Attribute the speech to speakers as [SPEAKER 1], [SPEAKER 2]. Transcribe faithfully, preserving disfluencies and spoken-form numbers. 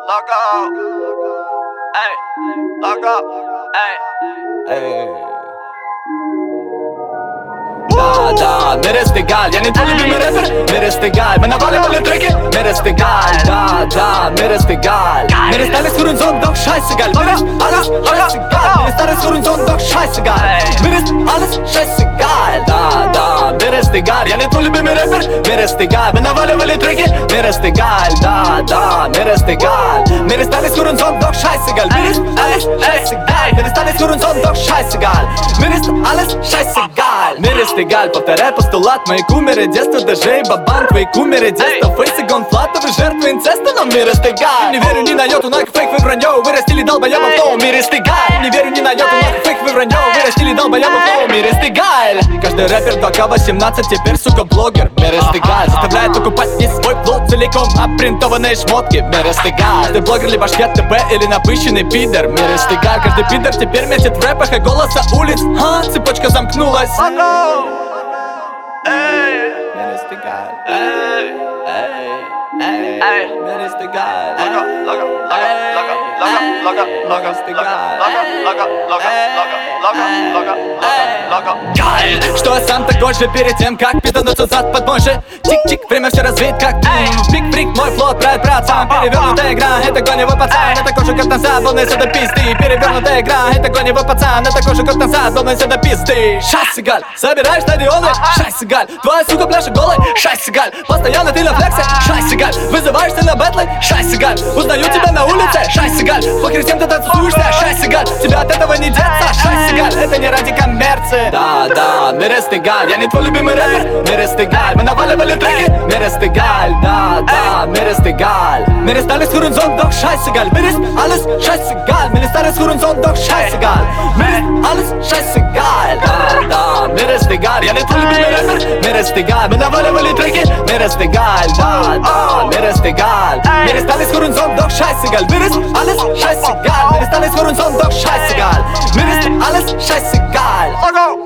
[SPEAKER 1] Lock up, ey, lock up, ey, ey. Да, да, मेरे стигаль, я не твой любимый рэпер, मेरे стигаль, мы наваливали треки, मेरे стигаль, да, да, मेरे стигаль. मेरे стали с хурунзон, док scheißegal, मेरे alles scheißegal, मेरे стали с хурунзон, док scheißegal, मेरे alles scheißegal, да, да, मेरे стигаль, я не твой любимый рэпер, मेरे стигаль, мы наваливали треки, मेरे стигаль, да, да, मेरे стигаль. मेरे стали с хурунзон, док scheißegal, मेरे alles scheißegal, मेरे стали с хурунзон, док scheißegal, मेरे alles scheißegal, मेरे стигаль, повторяй постулат, мои кумиры детства, даже и бабан, твои кумиры детства, фейсы гонфлатовые, жертвы инцеста, но мир стигаль. Не верю ни на йоту, нахуй фейк, вы вранье, вырастили долбоебов, но мир стигаль. Не верю ни на йоту, нахуй фейк, вы вранье, вырастили долбоебов, но мир стигаль. Каждый рэпер два ка восемнадцать, теперь, сука, блогер, мир стигаль. Заставляет покупать весь свой плод целиком, опринтованные шмотки, мир стигаль. Ты блогер, либо шкет ТВ, или напыщенный пидор, мир стигаль. Каждый пидор теперь метит в рэпах и голоса улиц, а, цепочка замкнулась. Meres de gal, ey, ey, ey, meres de gal, loga, loga, loga, loga, loga, loga, de gal, loga, loga, loga, loga, loga, loga, gal. Что я сам такой же перед тем, как пиздануться зад под мой же тик-тик, время все развит как пик-фрик, мой флот правит братцам. Перевернутая игра, это гоневой пацан, это такой же как назад, волнуйся до пизды. Перевернутая игра, это гоневой пацан, это такой же как назад, волнуйся до пизды. Scheißegal, собираешь стадионы, scheißegal, твоя сука пляшет голой, scheißegal, постоянно ты на флексе, scheißegal, вызываешься на бэтлы, scheißegal, узнаю тебя на улице, scheißegal, похер всем ты танцуешься, scheißegal, тебя от этого не деться, scheißegal, это не ради коммерции. Да, да, mir ist egal, я не твой любимый рэпер, mir ist egal, мы наваливали треки, mir ist egal, да, да, mir ist egal. Mir ist alles Hurensohn, doch scheißegal, mir ist alles scheißegal, mir ist alles Hurensohn, doch scheißegal, mir ist alles scheißegal, да, да, mir ist egal, я не твой любимый рэпер, mir ist egal, мы наваливали треки, mir ist egal, да, да, mir ist egal. Mir ist alles Hurensohn, doch scheißegal, mir ist alles scheißegal, mir ist alles Hurensohn, doch scheißegal, mir ist alles scheißegal.